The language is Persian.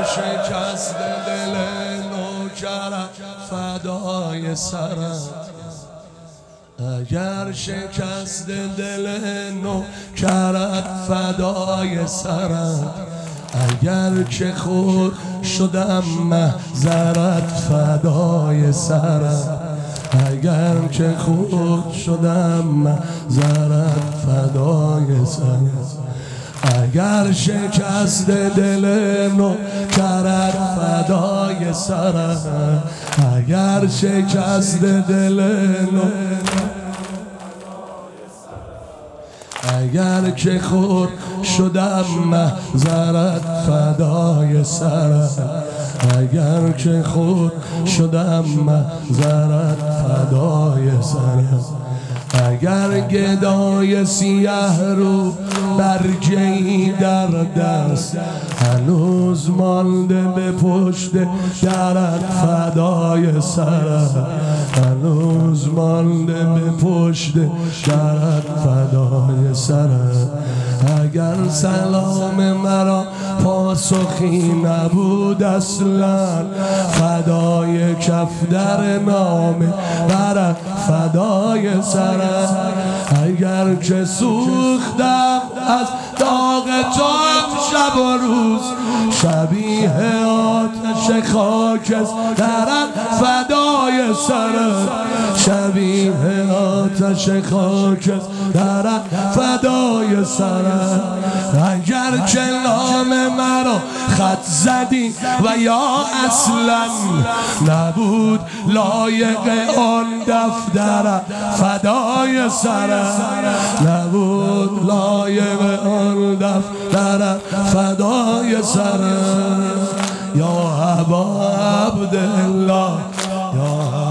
شکست دل نوکرت فدای سرت، اگر شکست دل نوکرت فدای سرت، اگر که خود شدم محضرت فدای سرت، اگر که خود شدم محضرت فدای سرت، اگر شکست دل نوکرت فدای سرت، اگر شکست دل نوکرت، اگر که خود شدم محضرت فدای سرت، اگر که خود شدم محضرت فدای سرت، اگر گدای سیه رو برجه‌ای در دست هنوز مانده به پشت درت فدای سرت، هنوز مانده به پشت درت فدای سرت، اگر سلام مرا پاسخی نبود اصلا فدای کف در نام برت فدای سرت، اگر که سوختم از داغ تو شب و روز شبیه آتش خاک درت فدای سرت، شبیه آتش خاک درت فدای سرت، اگر که نام مرا خط زدی و یا اصلا نبود لایق آن دفترت فدای سرت، نبود لایق آن دفترت فدای سرت، یا ابا عبدالله یا